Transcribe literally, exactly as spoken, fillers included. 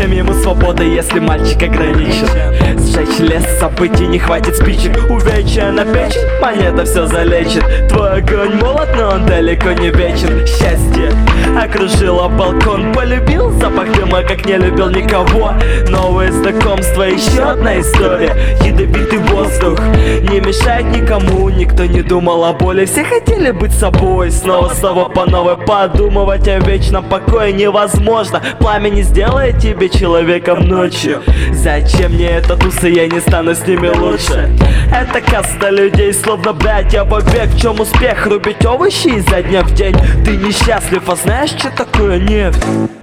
Зачем ему свобода, если мальчик ограничен? Сжечь лес событий, не хватит спичек. Увечья на печень, монета все залечит. Твой огонь молод, но он далеко не вечен. Счастье окружило балкон. Полюбил запах дыма, как не любил никого. Новые знакомства, еще одна история. Ядовитый воздух не мешает никому. Никто не думал о боли, все хотели быть собой. Снова, снова по новой подумывать о вечном покое невозможно. Пламя не сделает тебе человеком ночью. Зачем мне эта туса, я не стану с ними лучше. Это каста людей, словно братья вовек. В чем успех? Рубить овощи изо дня в день. Ты несчастлив, а знаешь, что такое нефть?